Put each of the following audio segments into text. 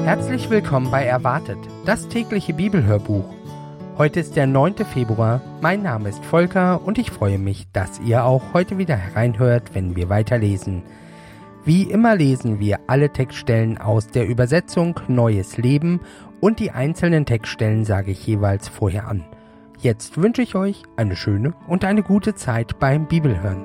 Herzlich willkommen bei Erwartet, das tägliche Bibelhörbuch. Heute ist der 9. Februar, mein Name ist Volker und ich freue mich, dass ihr auch heute wieder hereinhört, wenn wir weiterlesen. Wie immer lesen wir alle Textstellen aus der Übersetzung Neues Leben und die einzelnen Textstellen sage ich jeweils vorher an. Jetzt wünsche ich euch eine schöne und eine gute Zeit beim Bibelhören.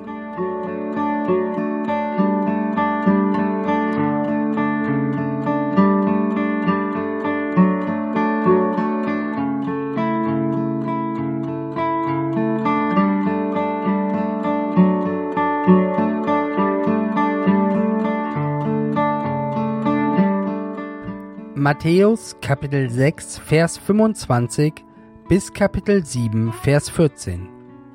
Matthäus Kapitel 6, Vers 25 bis Kapitel 7, Vers 14.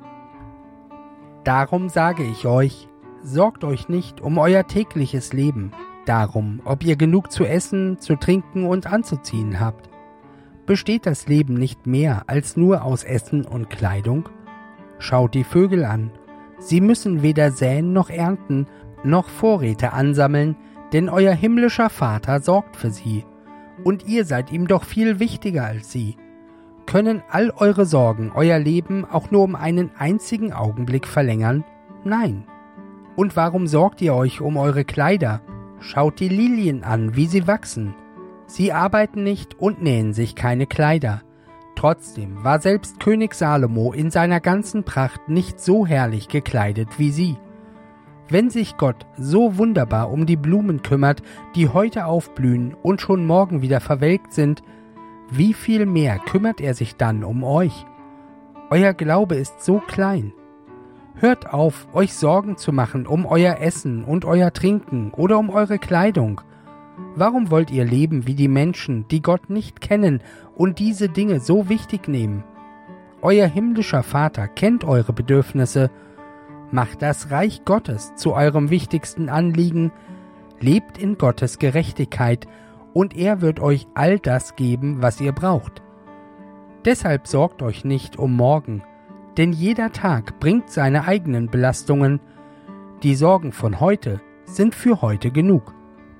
Darum sage ich euch, sorgt euch nicht um euer tägliches Leben, darum, ob ihr genug zu essen, zu trinken und anzuziehen habt. Besteht das Leben nicht mehr als nur aus Essen und Kleidung? Schaut die Vögel an, sie müssen weder säen noch ernten, noch Vorräte ansammeln, denn euer himmlischer Vater sorgt für sie. Und ihr seid ihm doch viel wichtiger als sie. Können all eure Sorgen euer Leben auch nur um einen einzigen Augenblick verlängern? Nein. Und warum sorgt ihr euch um eure Kleider? Schaut die Lilien an, wie sie wachsen. Sie arbeiten nicht und nähen sich keine Kleider. Trotzdem war selbst König Salomo in seiner ganzen Pracht nicht so herrlich gekleidet wie sie. Wenn sich Gott so wunderbar um die Blumen kümmert, die heute aufblühen und schon morgen wieder verwelkt sind, wie viel mehr kümmert er sich dann um euch? Euer Glaube ist so klein. Hört auf, euch Sorgen zu machen um euer Essen und euer Trinken oder um eure Kleidung. Warum wollt ihr leben wie die Menschen, die Gott nicht kennen und diese Dinge so wichtig nehmen? Euer himmlischer Vater kennt eure Bedürfnisse. Macht das Reich Gottes zu eurem wichtigsten Anliegen, lebt in Gottes Gerechtigkeit und er wird euch all das geben, was ihr braucht. Deshalb sorgt euch nicht um morgen, denn jeder Tag bringt seine eigenen Belastungen. Die Sorgen von heute sind für heute genug.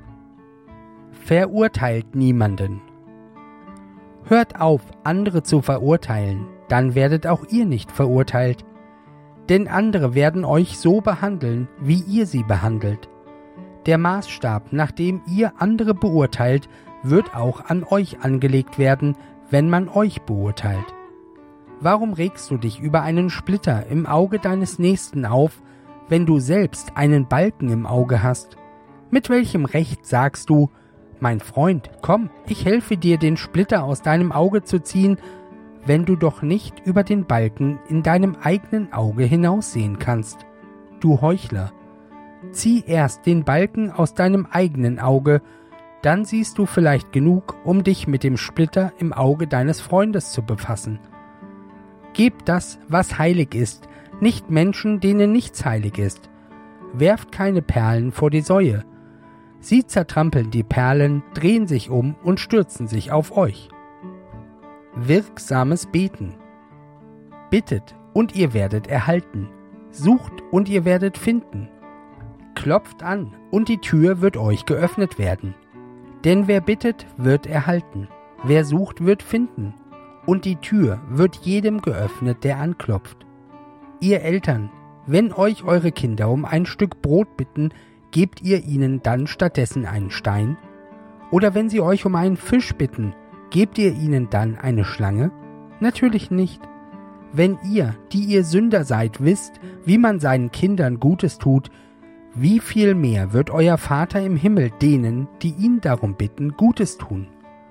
Verurteilt niemanden. Hört auf, andere zu verurteilen, dann werdet auch ihr nicht verurteilt. Denn andere werden euch so behandeln, wie ihr sie behandelt. Der Maßstab, nach dem ihr andere beurteilt, wird auch an euch angelegt werden, wenn man euch beurteilt. Warum regst du dich über einen Splitter im Auge deines Nächsten auf, wenn du selbst einen Balken im Auge hast? Mit welchem Recht sagst du, mein Freund, komm, ich helfe dir, den Splitter aus deinem Auge zu ziehen, wenn du doch nicht über den Balken in deinem eigenen Auge hinaussehen kannst? Du Heuchler! Zieh erst den Balken aus deinem eigenen Auge, dann siehst du vielleicht genug, um dich mit dem Splitter im Auge deines Freundes zu befassen. Gebt das, was heilig ist, nicht Menschen, denen nichts heilig ist. Werft keine Perlen vor die Säue. Sie zertrampeln die Perlen, drehen sich um und stürzen sich auf euch. Wirksames Beten. Bittet und ihr werdet erhalten. Sucht und ihr werdet finden. Klopft an und die Tür wird euch geöffnet werden. Denn wer bittet, wird erhalten. Wer sucht, wird finden. Und die Tür wird jedem geöffnet, der anklopft. Ihr Eltern, wenn euch eure Kinder um ein Stück Brot bitten, gebt ihr ihnen dann stattdessen einen Stein? Oder wenn sie euch um einen Fisch bitten, gebt ihr ihnen dann eine Schlange? Natürlich nicht. Wenn ihr, die ihr Sünder seid, wisst, wie man seinen Kindern Gutes tut, wie viel mehr wird euer Vater im Himmel denen, die ihn darum bitten, Gutes tun?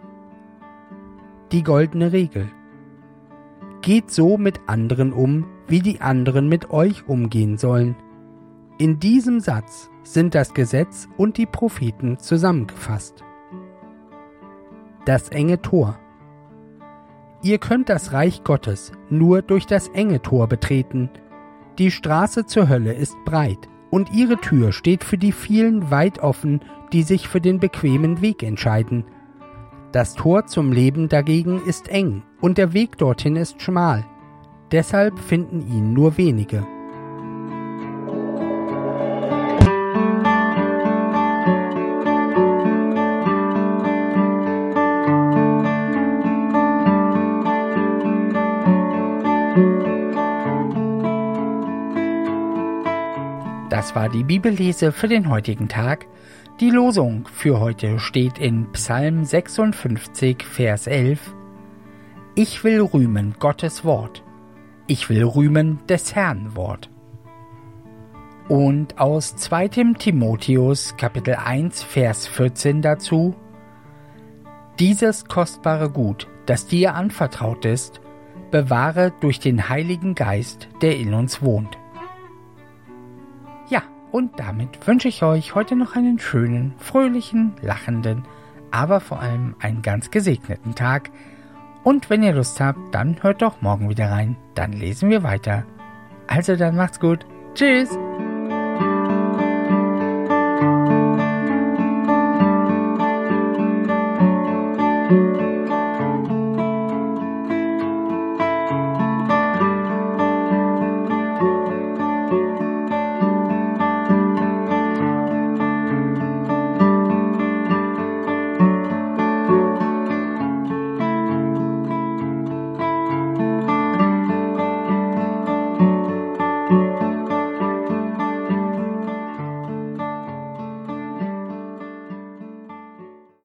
Die goldene Regel. Geht so mit anderen um, wie die anderen mit euch umgehen sollen. In diesem Satz sind das Gesetz und die Propheten zusammengefasst. Das enge Tor. Ihr könnt das Reich Gottes nur durch das enge Tor betreten. Die Straße zur Hölle ist breit, und ihre Tür steht für die vielen weit offen, die sich für den bequemen Weg entscheiden. Das Tor zum Leben dagegen ist eng, und der Weg dorthin ist schmal. Deshalb finden ihn nur wenige. das war die Bibellese für den heutigen Tag. Die Losung für heute steht in Psalm 56, Vers 11. Ich will rühmen Gottes Wort. Ich will rühmen des Herrn Wort. Und aus 2. Timotheus, Kapitel 1, Vers 14 dazu. Dieses kostbare Gut, das dir anvertraut ist, bewahre durch den Heiligen Geist, der in uns wohnt. Ja, und damit wünsche ich euch heute noch einen schönen, fröhlichen, lachenden, aber vor allem einen ganz gesegneten Tag. Und wenn ihr Lust habt, dann hört doch morgen wieder rein. Dann lesen wir weiter. Also dann macht's gut. Tschüss.